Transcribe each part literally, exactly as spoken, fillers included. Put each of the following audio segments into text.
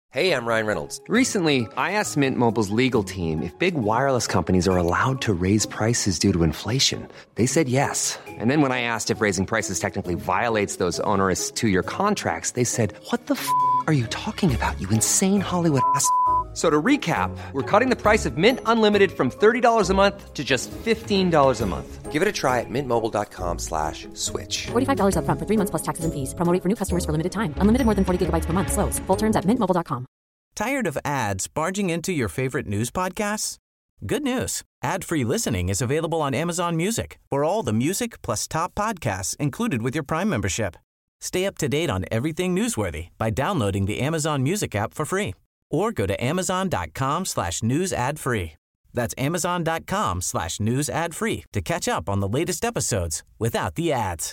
Hey, I'm Ryan Reynolds. Recently, I asked Mint Mobile's legal team if big wireless companies are allowed to raise prices due to inflation. They said yes. And then when I asked if raising prices technically violates those onerous two-year contracts, they said, what the f*** are you talking about, you insane Hollywood ass f- So to recap, we're cutting the price of Mint Unlimited from thirty dollars a month to just fifteen dollars a month. Give it a try at mintmobile.com slash switch. forty-five dollars up front for three months plus taxes and fees. Promo rate for new customers for limited time. Unlimited more than forty gigabytes per month. Slows full terms at mint mobile dot com. Tired of ads barging into your favorite news podcasts? Good news. Ad-free listening is available on Amazon Music for all the music plus top podcasts included with your Prime membership. Stay up to date on everything newsworthy by downloading the Amazon Music app for free. Or go to amazon.com slash news ad free. That's amazon.com slash news ad free to catch up on the latest episodes without the ads.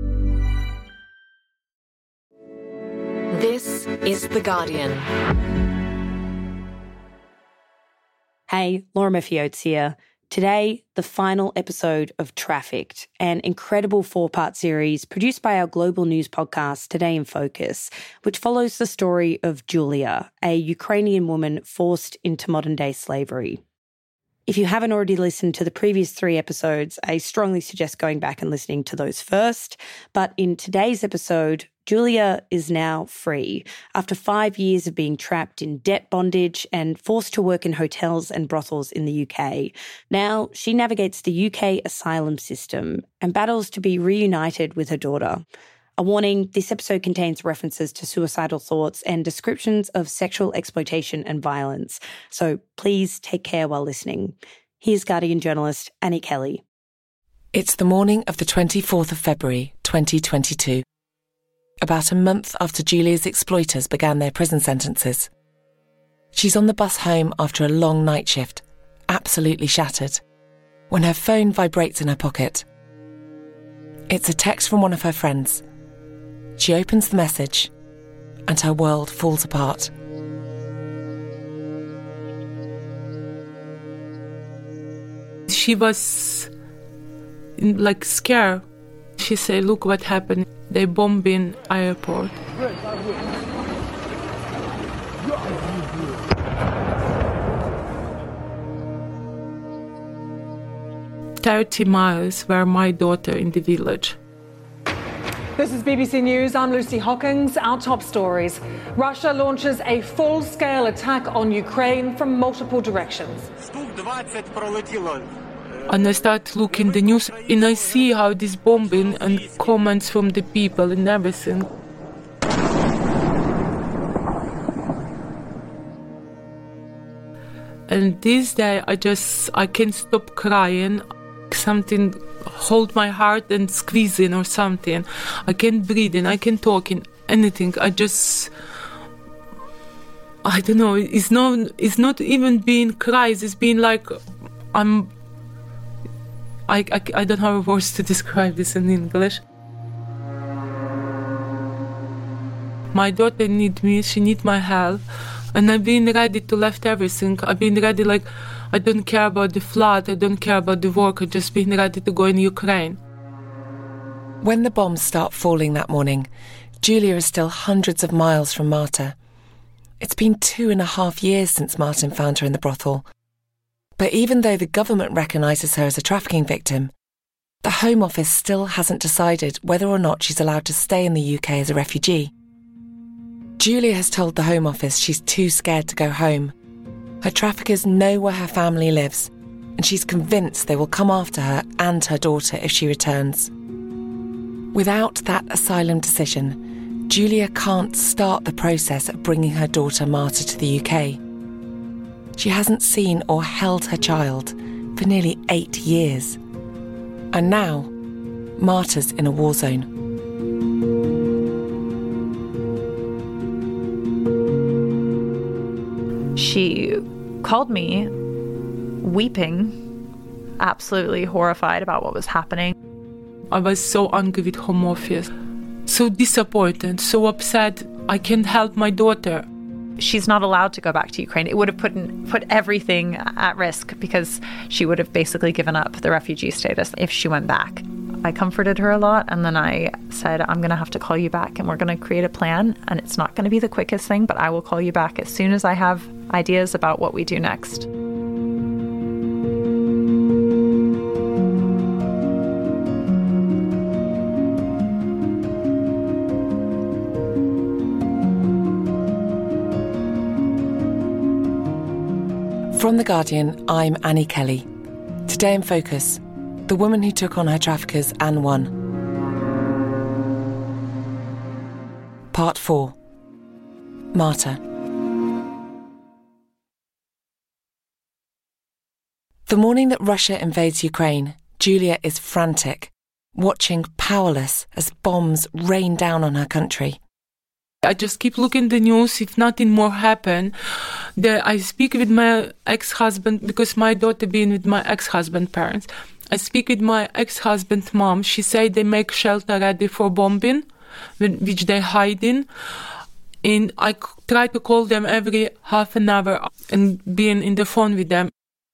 This is The Guardian. Hey, Laura Murphy-Oates here. Today, the final episode of Trafficked, an incredible four-part series produced by our global news podcast, Today in Focus, which follows the story of Julia, a Ukrainian woman forced into modern-day slavery. If you haven't already listened to the previous three episodes, I strongly suggest going back and listening to those first. But in today's episode, Julia is now free after five years of being trapped in debt bondage and forced to work in hotels and brothels in the U K. Now she navigates the U K asylum system and battles to be reunited with her daughter. A warning, this episode contains references to suicidal thoughts and descriptions of sexual exploitation and violence. So please take care while listening. Here's Guardian journalist Annie Kelly. It's the morning of the twenty-fourth of February, twenty twenty-two. About a month after Julia's exploiters began their prison sentences. She's on the bus home after a long night shift, absolutely shattered, when her phone vibrates in her pocket. It's a text from one of her friends. She opens the message, and her world falls apart. She was like scared. She said, look what happened. They bombed in airport. Thirty miles were my daughter in the village. This is B B C News. I'm Lucy Hawkins. Our top stories. Russia launches a full-scale attack on Ukraine from multiple directions. And I start looking the news and I see how this bombing and comments from the people and everything. And this day I just, I can't stop crying. Something hold my heart and squeezing or something. I can't breathe and I can't talk in anything. I just, I don't know, it's not, it's not even being cries, it's being like, I'm, I, I, I don't have words to describe this in English. My daughter needs me, she needs my help, and I've been ready to left everything. I've been ready, like, I don't care about the flood, I don't care about the work, I've just been ready to go in Ukraine. When the bombs start falling that morning, Julia is still hundreds of miles from Marta. It's been two and a half years since Martin found her in the brothel. But even though the government recognises her as a trafficking victim, the Home Office still hasn't decided whether or not she's allowed to stay in the U K as a refugee. Julia has told the Home Office she's too scared to go home. Her traffickers know where her family lives, and she's convinced they will come after her and her daughter if she returns. Without that asylum decision, Julia can't start the process of bringing her daughter Marta to the U K. She hasn't seen or held her child for nearly eight years. And now, Marta's in a war zone. She called me weeping, absolutely horrified about what was happening. I was so angry with Home Office, so disappointed, so upset. I can't help my daughter. She's not allowed to go back to Ukraine. It would have put in, put everything at risk because she would have basically given up the refugee status if she went back. I comforted her a lot, and then I said, I'm going to have to call you back and we're going to create a plan, and it's not going to be the quickest thing, but I will call you back as soon as I have ideas about what we do next. From The Guardian, I'm Annie Kelly. Today in Focus, the woman who took on her traffickers and won. Part four. Marta. The morning that Russia invades Ukraine, Julia is frantic, watching powerless as bombs rain down on her country. I just keep looking the news. If nothing more happen, that I speak with my ex-husband, because my daughter being with my ex-husband parents. I speak with my ex-husband mom. She said they make shelter ready for bombing, which they hide in. And I try to call them every half an hour and being in the phone with them.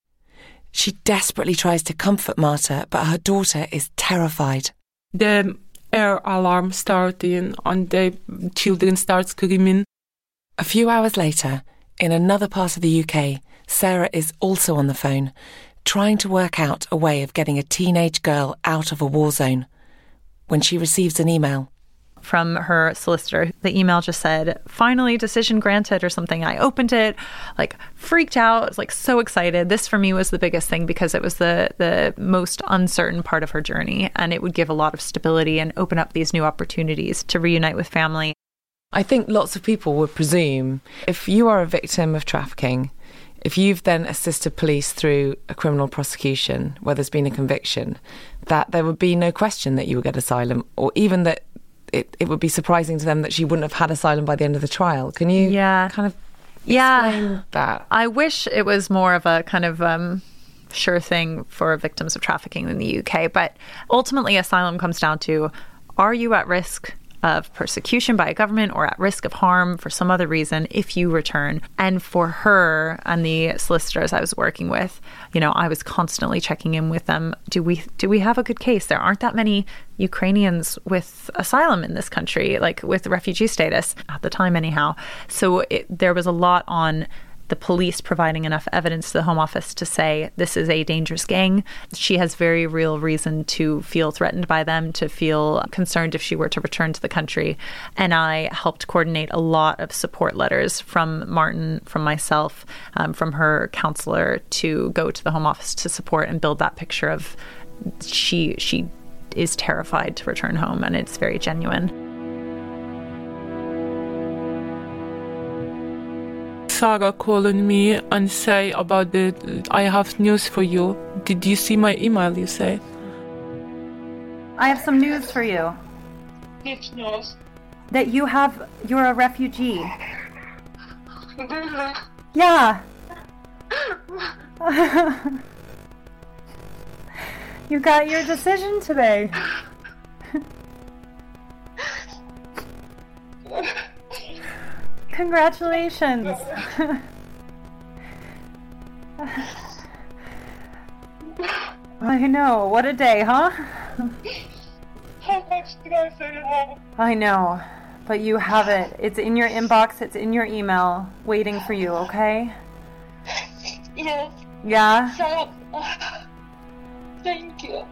She desperately tries to comfort Marta, but her daughter is terrified. The air alarm starting and the children start screaming. A few hours later, in another part of the U K, Sarah is also on the phone, trying to work out a way of getting a teenage girl out of a war zone, when she receives an email. From her solicitor. The email just said, finally decision granted or something. I opened it, like freaked out, was like so excited. This for me was the biggest thing because it was the the most uncertain part of her journey, and it would give a lot of stability and open up these new opportunities to reunite with family. I think lots of people would presume if you are a victim of trafficking, if you've then assisted police through a criminal prosecution where there's been a conviction, that there would be no question that you would get asylum, or even that It, it would be surprising to them that she wouldn't have had asylum by the end of the trial. Can you yeah. kind of yeah. explain that? I wish it was more of a kind of um, sure thing for victims of trafficking in the U K. But ultimately, asylum comes down to, are you at risk of persecution by a government or at risk of harm for some other reason if you return? And for her and the solicitors I was working with, you know, I was constantly checking in with them. Do we do we have a good case? There aren't that many Ukrainians with asylum in this country, like with refugee status at the time anyhow. So it, there was a lot on the police providing enough evidence to the Home Office to say this is a dangerous gang. She has very real reason to feel threatened by them, to feel concerned if she were to return to the country. And I helped coordinate a lot of support letters from Martin, from myself, um, from her counselor, to go to the Home Office to support and build that picture of she she is terrified to return home, and it's very genuine. Sarah calling me and say about the, I have news for you. Did you see my email, you say? I have some news for you. Which news? That you have, you're a refugee. Yeah. You got your decision today. Congratulations. I know. What a day, huh? How much did I say to have? I know. But you have it. It's in your inbox. It's in your email, waiting for you, okay? Yes. Yeah? So, thank you.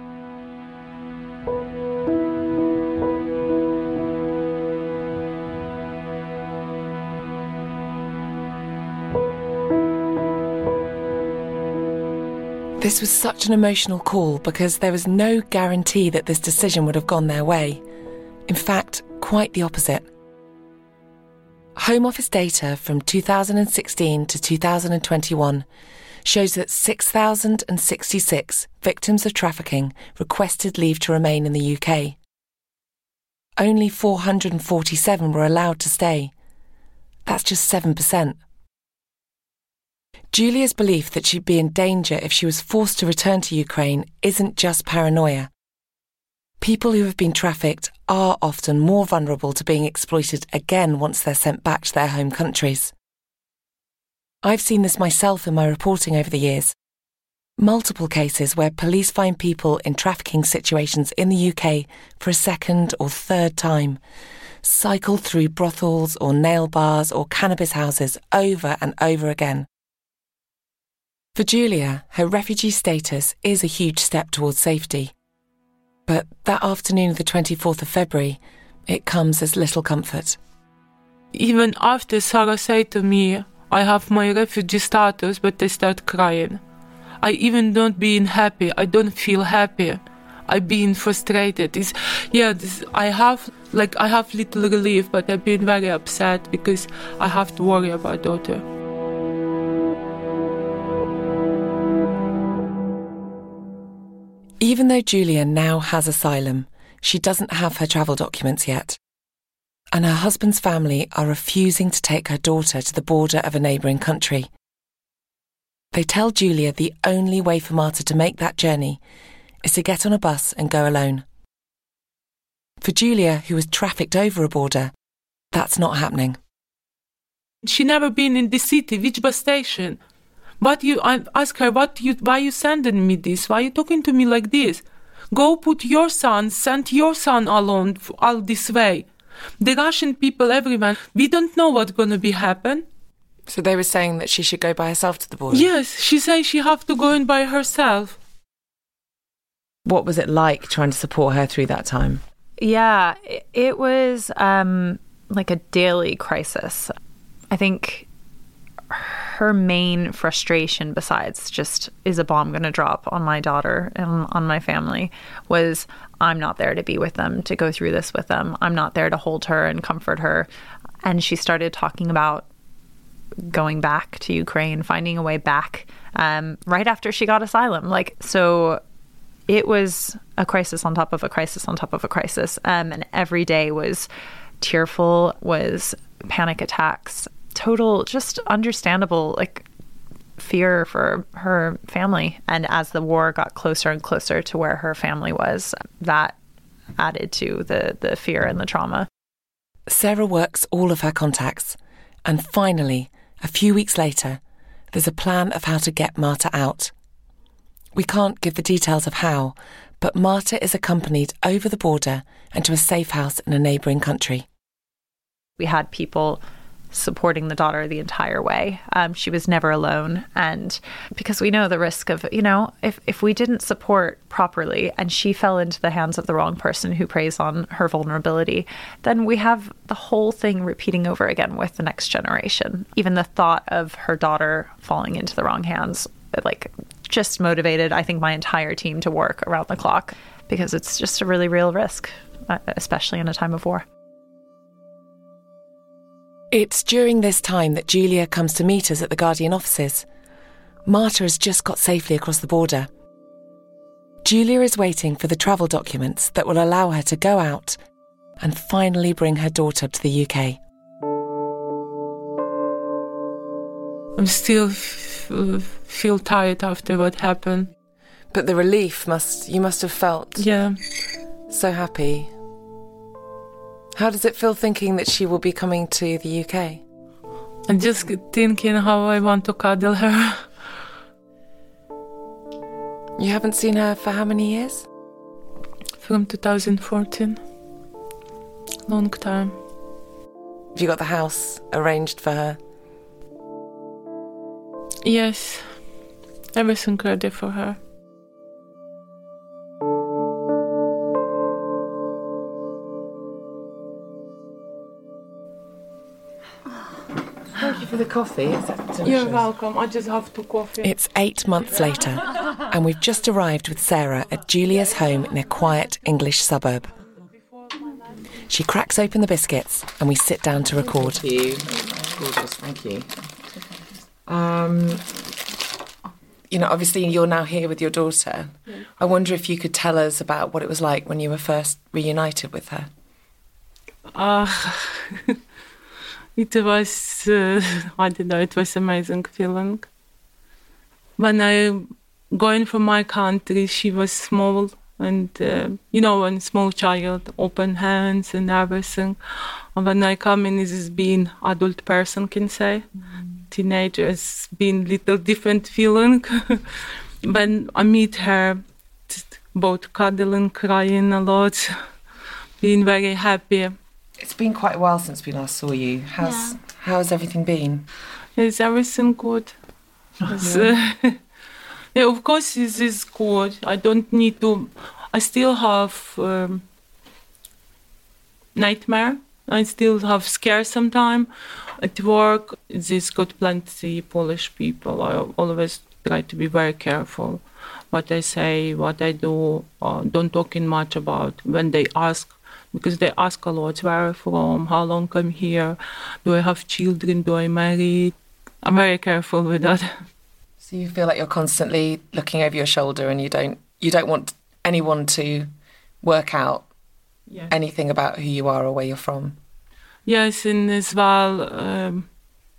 This was such an emotional call because there was no guarantee that this decision would have gone their way. In fact, quite the opposite. Home Office data from two thousand sixteen to two thousand twenty-one shows that six thousand sixty-six victims of trafficking requested leave to remain in the U K. Only four hundred forty-seven were allowed to stay. That's just seven percent. Julia's belief that she'd be in danger if she was forced to return to Ukraine isn't just paranoia. People who have been trafficked are often more vulnerable to being exploited again once they're sent back to their home countries. I've seen this myself in my reporting over the years. multiple cases where police find people in trafficking situations in the U K for a second or third time, cycle through brothels or nail bars or cannabis houses over and over again. For Julia, her refugee status is a huge step towards safety. But that afternoon of the twenty-fourth of February, it comes as little comfort. Even after Sarah said to me, I have my refugee status, but I start crying. I even don't being happy. I don't feel happy. I being frustrated. It's, yeah, this, I have like I have little relief, but I've been very upset because I have to worry about daughter. Even though Julia now has asylum, she doesn't have her travel documents yet. And her husband's family are refusing to take her daughter to the border of a neighbouring country. They tell Julia the only way for Marta to make that journey is to get on a bus and go alone. For Julia, who was trafficked over a border, that's not happening. She never been in the city. Which bus station? But you, I ask her, what you, why you sending me this? Why you talking to me like this? Go put your son, send your son alone all this way. The Russian people everywhere, we don't know what's going to be happen. So they were saying that she should go by herself to the border? Yes, she says she have to go in by herself. What was it like trying to support her through that time? Yeah, it, it was um, like a daily crisis. I think her main frustration, besides just, is a bomb going to drop on my daughter and on my family, was I'm not there to be with them, to go through this with them. I'm not there to hold her and comfort her. And she started talking about going back to Ukraine, finding a way back um, right after she got asylum. Like, so it was a crisis on top of a crisis on top of a crisis. Um, and every day was tearful, was panic attacks, total, just understandable, like, fear for her family. And as the war got closer and closer to where her family was, that added to the, the fear and the trauma. Sarah works all of her contacts. And finally, a few weeks later, there's a plan of how to get Marta out. We can't give the details of how, but Marta is accompanied over the border and to a safe house in a neighbouring country. We had people supporting the daughter the entire way. Um, she was never alone. And because we know the risk of, you know, if, if we didn't support properly and she fell into the hands of the wrong person who preys on her vulnerability, then we have the whole thing repeating over again with the next generation. Even the thought of her daughter falling into the wrong hands, like, just motivated, I think, my entire team to work around the clock, because it's just a really real risk, especially in a time of war. It's during this time that Julia comes to meet us at the Guardian offices. Marta has just got safely across the border. Julia is waiting for the travel documents that will allow her to go out and finally bring her daughter to the U K. I'm still f- feel tired after what happened. But the relief must, you must have felt yeah. so happy. How does it feel thinking that she will be coming to the U K? I'm just thinking how I want to cuddle her. You haven't seen her for how many years? From two thousand fourteen. Long time. Have you got the house arranged for her? Yes. Everything ready for her. Thank you for the coffee. It's delicious. You're welcome. I just have two coffee. It's eight months later, and we've just arrived with Sarah at Julia's home in a quiet English suburb. She cracks open the biscuits, and we sit down to record. Thank you. Gorgeous, thank you. Um, you know, obviously you're now here with your daughter. Yeah. I wonder if you could tell us about what it was like when you were first reunited with her. Uh, it was, uh, I don't know, it was an amazing feeling. When I going from my country, she was small and, uh, you know, a small child, open hands and everything. And when I come in, this is being adult person, can say. Mm. Teenagers, being little different feeling. when I meet her, both cuddling, crying a lot, being very happy. It's been quite a while since we last saw you. How's Yeah. how's everything been? Is everything good? It's, uh, yeah, of course, this is good. I don't need to. I still have um, nightmare. I still have scare sometimes. At work, there's got plenty Polish people. I always try to be very careful what I say, what I do. Uh, don't talking much about when they ask, because they ask a lot, where I'm from, how long I'm here, do I have children, do I marry? I'm very careful with that. So you feel like you're constantly looking over your shoulder, and you don't you don't want anyone to work out Yeah. anything about who you are or where you're from. Yes, and as well, um,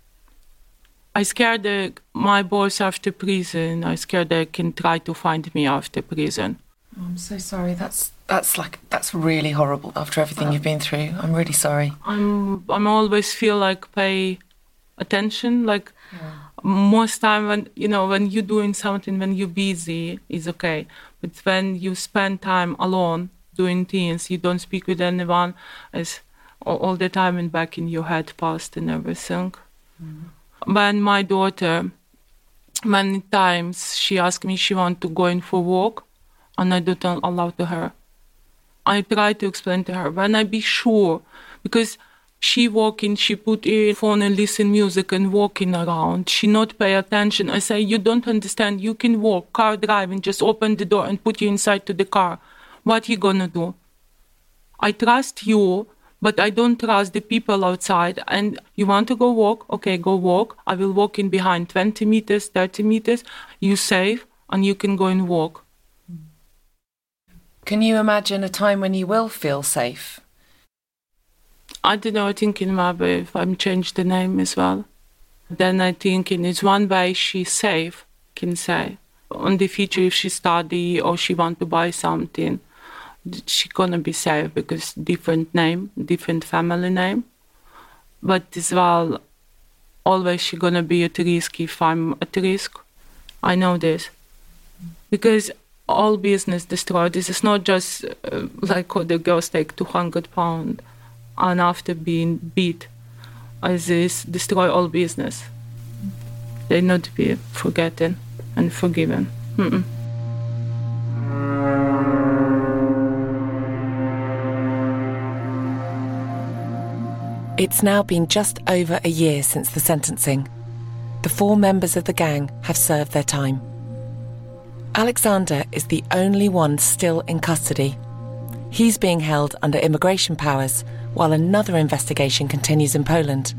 I scared that my boss after prison. I scared they can try to find me after prison. Oh, I'm so sorry. That's that's like that's really horrible. After everything you've been through, I'm really sorry. I'm I'm always feel like pay attention. Like most time when you know when you're doing something, when you're busy, is okay. But when you spend time alone doing things, you don't speak with anyone. It's all, all the time and back in your head, past and everything. Mm-hmm. When my daughter, many times she asked me she want to go in for walk, and I don't allow to her. I try to explain to her when I be sure, because she walking, she put earphone and listen music and walking around. She not pay attention. I say, you don't understand. You can walk, car driving, just open the door and put you inside to the car. What you gonna do? I trust you, but I don't trust the people outside. And you want to go walk? Okay, go walk. I will walk in behind twenty meters, thirty meters. You safe and you can go and walk. Can you imagine a time when you will feel safe? I don't know, I thinking maybe if I'm change the name as well. Then I thinking it's one way she's safe, can say. On the future, if she study or she want to buy something, she gonna be safe because different name, different family name. But as well, always she gonna be at risk if I'm at risk. I know this. Because all business destroyed. This is not just uh, like how the girls take two hundred pounds and after being beat, as this destroy all business. They not be forgotten and forgiven. Mm-mm. It's now been just over a year since the sentencing. The four members of the gang have served their time. Alexander is the only one still in custody. He's being held under immigration powers while another investigation continues in Poland.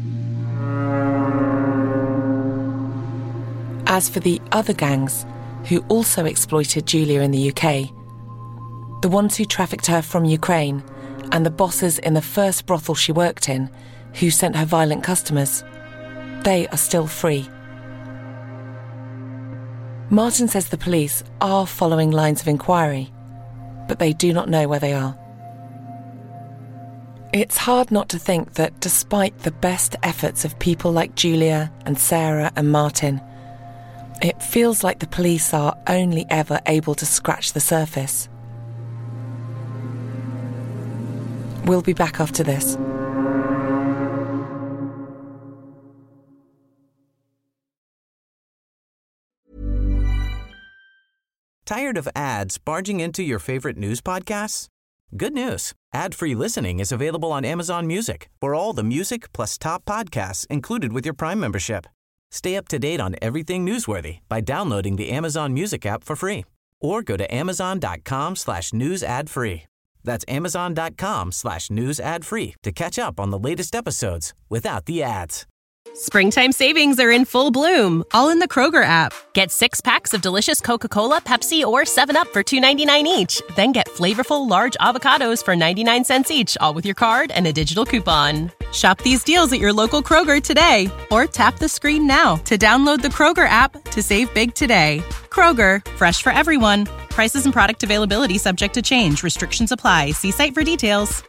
As for the other gangs, who also exploited Julia in the U K, the ones who trafficked her from Ukraine, and the bosses in the first brothel she worked in, who sent her violent customers, they are still free. Martin says the police are following lines of inquiry, but they do not know where they are. It's hard not to think that despite the best efforts of people like Julia and Sarah and Martin, it feels like the police are only ever able to scratch the surface. We'll be back after this. Tired of ads barging into your favorite news podcasts? Good news. Ad-free listening is available on Amazon Music for all the music plus top podcasts included with your Prime membership. Stay up to date on everything newsworthy by downloading the Amazon Music app for free or go to amazon.com slash news ad free. That's amazon.com slash news ad free to catch up on the latest episodes without the ads. Springtime savings are in full bloom, all in the Kroger app. Get six packs of delicious Coca-Cola, Pepsi, or seven up for two ninety-nine each. Then get flavorful large avocados for ninety-nine cents each, all with your card and a digital coupon. Shop these deals at your local Kroger today, or tap the screen now to download the Kroger app to save big today. Kroger, fresh for everyone. Prices and product availability subject to change. Restrictions apply. See site for details.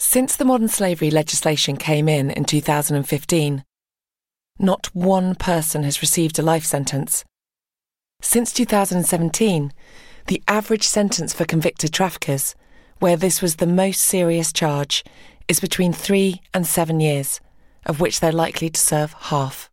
Since the modern slavery legislation came in in two thousand fifteen, not one person has received a life sentence. Since two thousand seventeen, the average sentence for convicted traffickers, where this was the most serious charge, is between three and seven years, of which they're likely to serve half.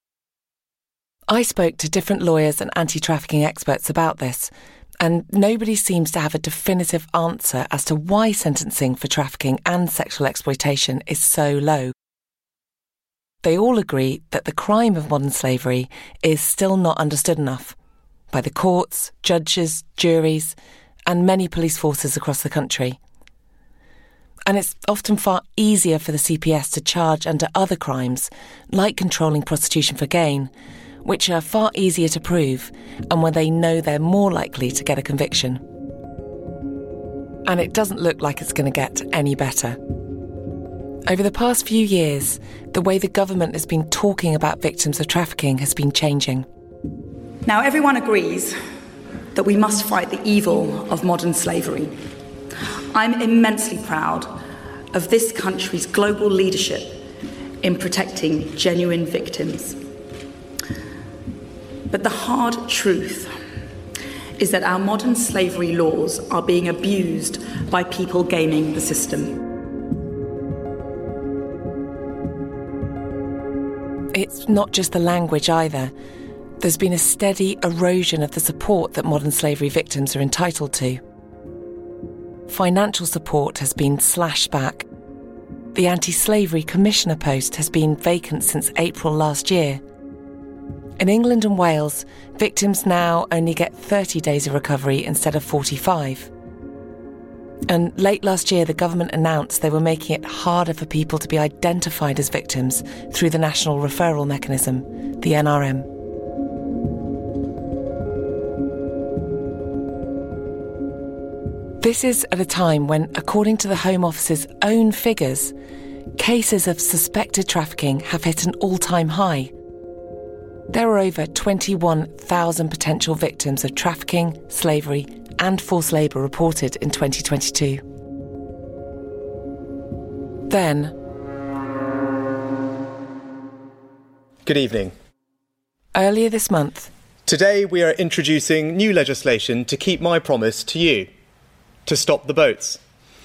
I spoke to different lawyers and anti-trafficking experts about this, and nobody seems to have a definitive answer as to why sentencing for trafficking and sexual exploitation is so low. They all agree that the crime of modern slavery is still not understood enough by the courts, judges, juries, and many police forces across the country. And it's often far easier for the C P S to charge under other crimes, like controlling prostitution for gain, which are far easier to prove and where they know they're more likely to get a conviction. And it doesn't look like it's going to get any better. Over the past few years, the way the government has been talking about victims of trafficking has been changing. Now, everyone agrees that we must fight the evil of modern slavery. I'm immensely proud of this country's global leadership in protecting genuine victims. But the hard truth is that our modern slavery laws are being abused by people gaming the system. It's not just the language either. There's been a steady erosion of the support that modern slavery victims are entitled to. Financial support has been slashed back. The Anti-Slavery Commissioner post has been vacant since April last year. In England and Wales, victims now only get thirty days of recovery instead of forty-five. And late last year, the government announced they were making it harder for people to be identified as victims through the National Referral Mechanism, the N R M. This is at a time when, according to the Home Office's own figures, cases of suspected trafficking have hit an all-time high. There are over twenty-one thousand potential victims of trafficking, slavery, and forced labour reported in twenty twenty-two. Then... Good evening. Earlier this month... Today we are introducing new legislation to keep my promise to you, to stop the boats.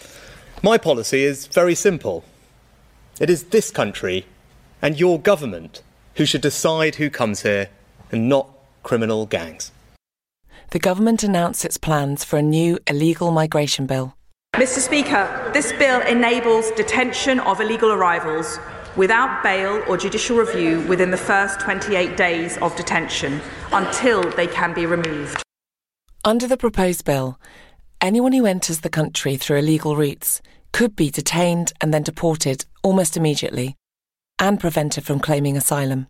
My policy is very simple. It is this country and your government who should decide who comes here, and not criminal gangs. The government announced its plans for a new illegal migration bill. Mister Speaker, this bill enables detention of illegal arrivals without bail or judicial review within the first twenty-eight days of detention until they can be removed. Under the proposed bill, anyone who enters the country through illegal routes could be detained and then deported almost immediately, and prevented from claiming asylum.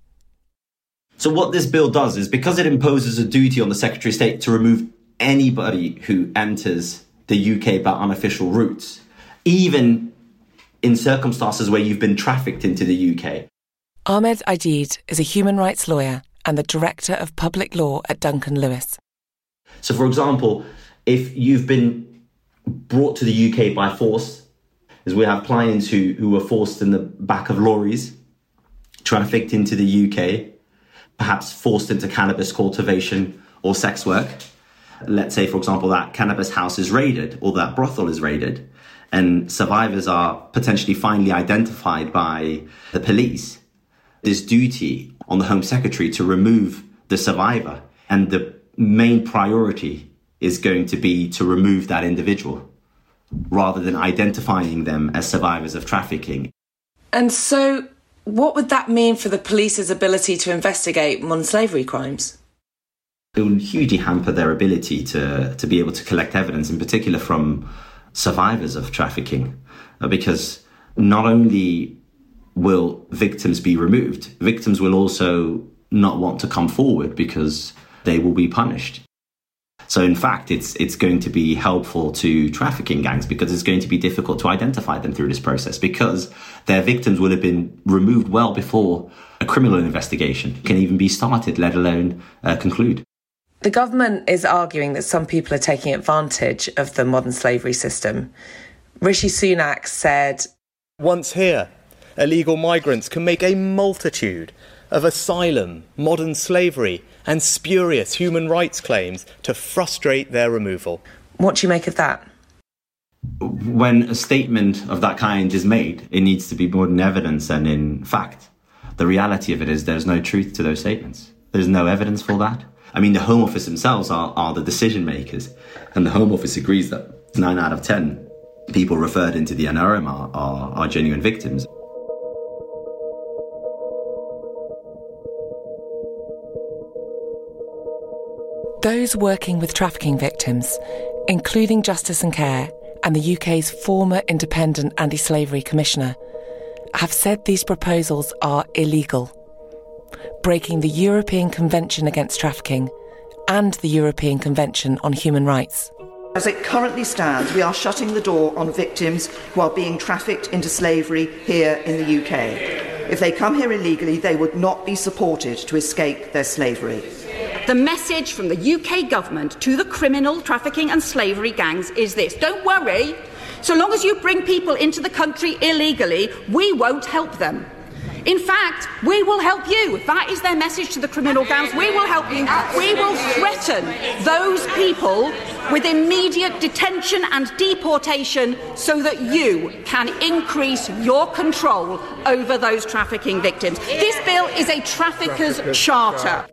So what this bill does is, because it imposes a duty on the Secretary of State to remove anybody who enters the U K by unofficial routes, even in circumstances where you've been trafficked into the U K. Ahmed Aidid is a human rights lawyer and the Director of Public Law at Duncan Lewis. So, for example, if you've been brought to the U K by force, as we have clients who, who were forced in the back of lorries, trafficked into the U K, perhaps forced into cannabis cultivation or sex work. Let's say, for example, that cannabis house is raided or that brothel is raided, and survivors are potentially finally identified by the police. There's duty on the Home Secretary to remove the survivor, and the main priority is going to be to remove that individual rather than identifying them as survivors of trafficking. And so, what would that mean for the police's ability to investigate modern slavery crimes? It would hugely hamper their ability to, to be able to collect evidence, in particular from survivors of trafficking, because not only will victims be removed, victims will also not want to come forward because they will be punished. So in fact, it's it's going to be helpful to trafficking gangs because it's going to be difficult to identify them through this process because their victims will have been removed well before a criminal investigation can even be started, let alone uh, conclude. The government is arguing that some people are taking advantage of the modern slavery system. Rishi Sunak said, "Once here, illegal migrants can make a multitude of asylum, modern slavery and spurious human rights claims to frustrate their removal." What do you make of that? When a statement of that kind is made, it needs to be more in evidence than in fact. The reality of it is there's no truth to those statements. There's no evidence for that. I mean, the Home Office themselves are, are the decision makers, and the Home Office agrees that nine out of ten people referred into the N R M are, are, are genuine victims. Those working with trafficking victims, including Justice and Care and the U K's former independent anti-slavery commissioner, have said these proposals are illegal, breaking the European Convention Against Trafficking and the European Convention on Human Rights. As it currently stands, we are shutting the door on victims who are being trafficked into slavery here in the U K. If they come here illegally, they would not be supported to escape their slavery. The message from the U K government to the criminal trafficking and slavery gangs is this: don't worry, so long as you bring people into the country illegally, we won't help them. In fact, we will help you. That is their message to the criminal gangs. We will help you. We will threaten those people with immediate detention and deportation so that you can increase your control over those trafficking victims. This bill is a trafficker's charter.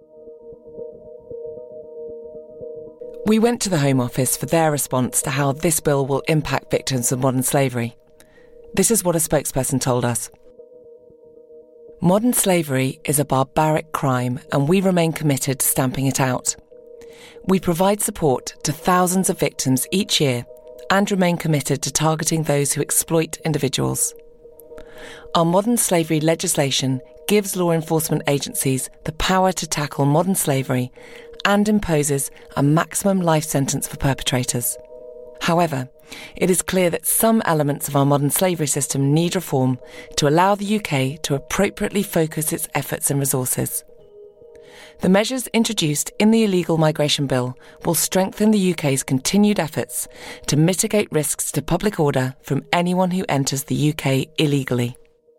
We went to the Home Office for their response to how this bill will impact victims of modern slavery. This is what a spokesperson told us. Modern slavery is a barbaric crime, and we remain committed to stamping it out. We provide support to thousands of victims each year and remain committed to targeting those who exploit individuals. Our modern slavery legislation gives law enforcement agencies the power to tackle modern slavery and imposes a maximum life sentence for perpetrators. However, it is clear that some elements of our modern slavery system need reform to allow the U K to appropriately focus its efforts and resources. The measures introduced in the Illegal Migration Bill will strengthen the U K's continued efforts to mitigate risks to public order from anyone who enters the U K illegally.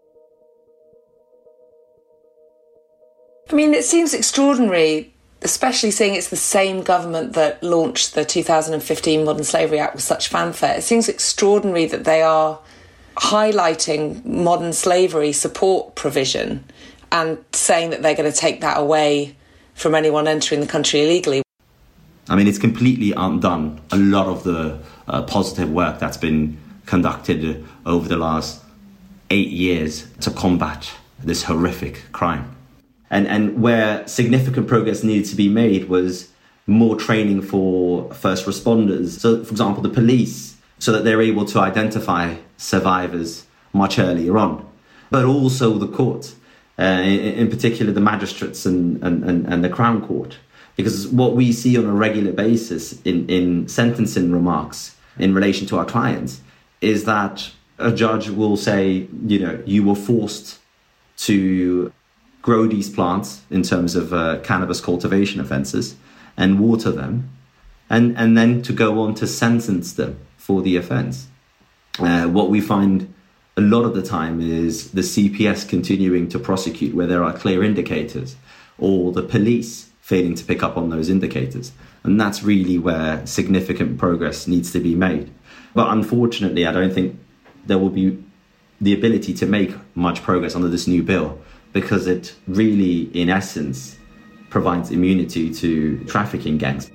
I mean, it seems extraordinary, especially seeing it's the same government that launched the two thousand fifteen Modern Slavery Act with such fanfare. It seems extraordinary that they are highlighting modern slavery support provision and saying that they're going to take that away from anyone entering the country illegally. I mean, it's completely undone a lot of the uh, positive work that's been conducted over the last eight years to combat this horrific crime. And and where significant progress needed to be made was more training for first responders. So, for example, the police, so that they're able to identify survivors much earlier on. But also the court, uh, in, in particular the magistrates and, and, and, and the Crown Court. Because what we see on a regular basis in, in sentencing remarks in relation to our clients is that a judge will say, you know, you were forced to grow these plants in terms of uh, cannabis cultivation offences and water them, and, and then to go on to sentence them for the offence. Uh, what we find a lot of the time is the C P S continuing to prosecute where there are clear indicators, or the police failing to pick up on those indicators. And that's really where significant progress needs to be made. But unfortunately, I don't think there will be the ability to make much progress under this new bill, because it really, in essence, provides immunity to trafficking gangs.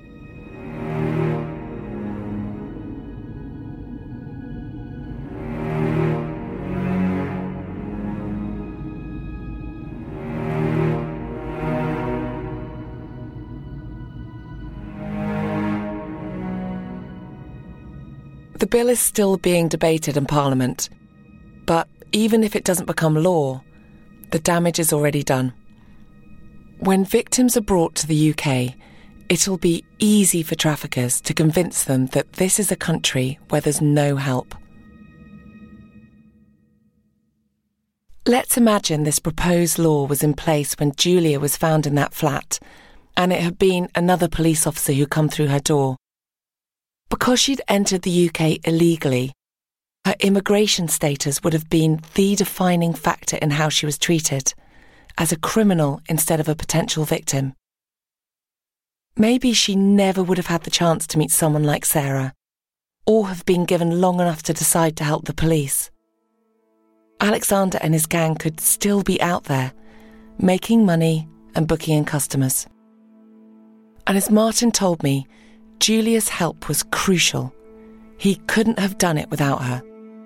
The bill is still being debated in Parliament, but even if it doesn't become law, the damage is already done. When victims are brought to the U K, it'll be easy for traffickers to convince them that this is a country where there's no help. Let's imagine this proposed law was in place when Julia was found in that flat, and it had been another police officer who come through her door. Because she'd entered the U K illegally, Her immigration status would have been the defining factor in how she was treated, as a criminal instead of a potential victim. Maybe she never would have had the chance to meet someone like Sarah, or have been given long enough to decide to help the police. Alexander and his gang could still be out there, making money and booking in customers. And as Martin told me, Julia's help was crucial. He couldn't have done it without her.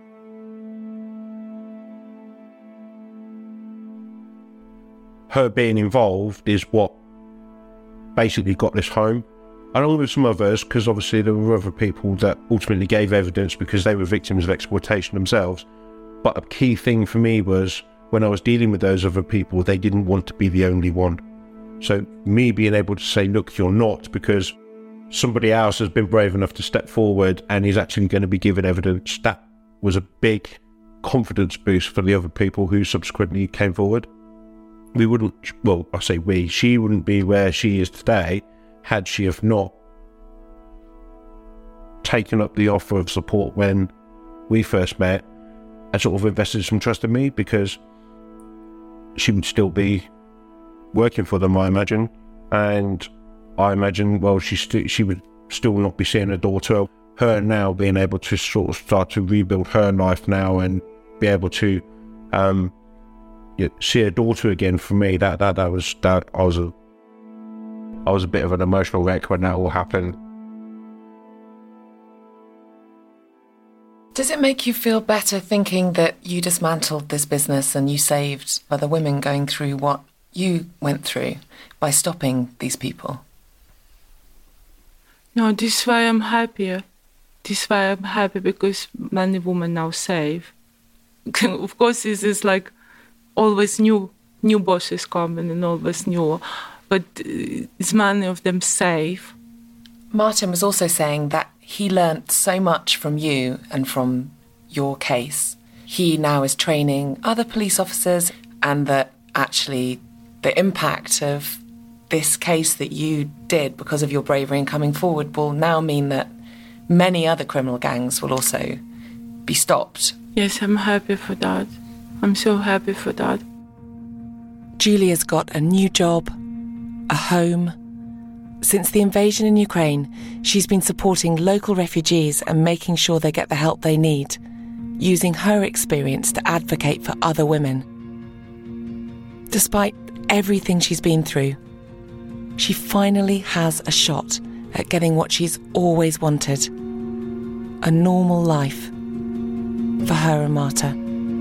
Her being involved is what basically got this home, along with some others, because obviously there were other people that ultimately gave evidence because they were victims of exploitation themselves. But a key thing for me was when I was dealing with those other people, they didn't want to be the only one. So me being able to say, look, you're not, because somebody else has been brave enough to step forward and is actually going to be given evidence, that was a big confidence boost for the other people who subsequently came forward. We wouldn't, well, I say we, she wouldn't be where she is today had she have not taken up the offer of support when we first met and sort of invested some trust in me, because she would still be working for them, I imagine. And I imagine, well, she, st- she would still not be seeing her daughter. Her now being able to sort of start to rebuild her life now and be able to um, you know, see her daughter again, for me, that that that was that I was a I was a bit of an emotional wreck when that all happened. Does it make you feel better thinking that you dismantled this business and you saved other women going through what you went through by stopping these people? No, this is why I'm happier. This is why I'm happy, because many women now safe. Of course, this is like always new new bosses coming and always new, but it's many of them safe. Martin was also saying that he learnt so much from you and from your case. He now is training other police officers, and that actually the impact of this case that you did because of your bravery in coming forward will now mean that many other criminal gangs will also be stopped. Yes, I'm happy for that. I'm so happy for that. Julia's got a new job, a home. Since the invasion in Ukraine, she's been supporting local refugees and making sure they get the help they need, using her experience to advocate for other women. Despite everything she's been through, she finally has a shot at getting what she's always wanted: a normal life for her and Marta.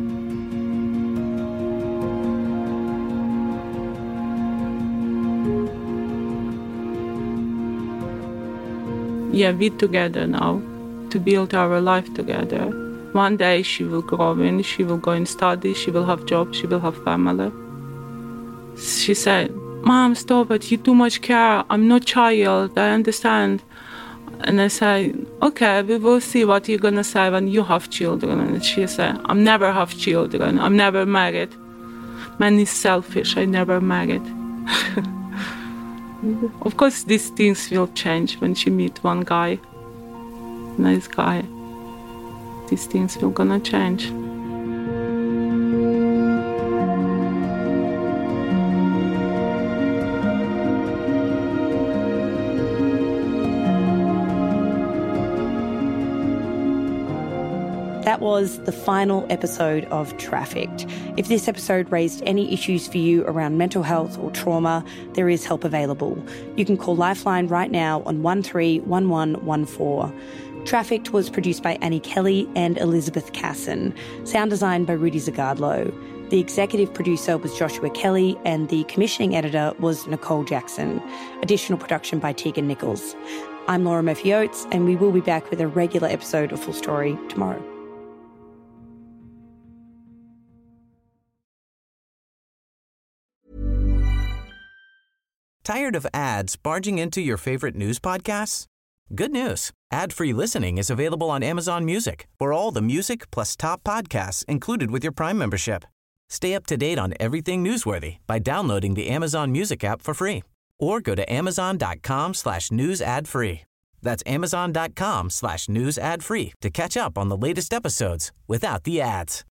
Yeah, we're together now to build our life together. One day she will grow in, she will go and study, she will have job, she will have family. She said, Mom, stop it, you too much care, I'm not child, I understand. And I said, okay, we will see what you're gonna say when you have children. And she said, I'm never have children, I'm never married. Man is selfish, I never married. Of course, these things will change when she meet one guy, nice guy. These things will gonna change. That was the final episode of Trafficked. If this episode raised any issues for you around mental health or trauma, there is help available. You can call Lifeline right now on one three one one one four. Trafficked was produced by Annie Kelly and Elizabeth Casson. Sound design by Rudy Zagardlo. The executive producer was Joshua Kelly and the commissioning editor was Nicole Jackson. Additional production by Tegan Nichols. I'm Laura Murphy-Oates, and we will be back with a regular episode of Full Story tomorrow. Tired of ads barging into your favorite news podcasts? Good news. Ad-free listening is available on Amazon Music for all the music plus top podcasts included with your Prime membership. Stay up to date on everything newsworthy by downloading the Amazon Music app for free or go to amazon.com slash news ad free. That's amazon.com slash news ad free to catch up on the latest episodes without the ads.